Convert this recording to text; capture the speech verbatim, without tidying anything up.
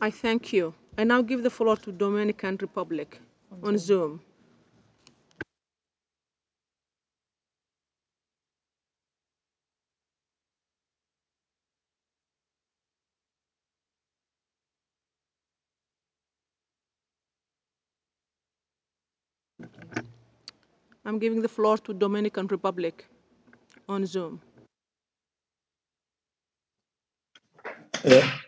I thank you. I now give the floor to Dominican Republic on Zoom. I'm giving the floor to Dominican Republic on Zoom. Yeah.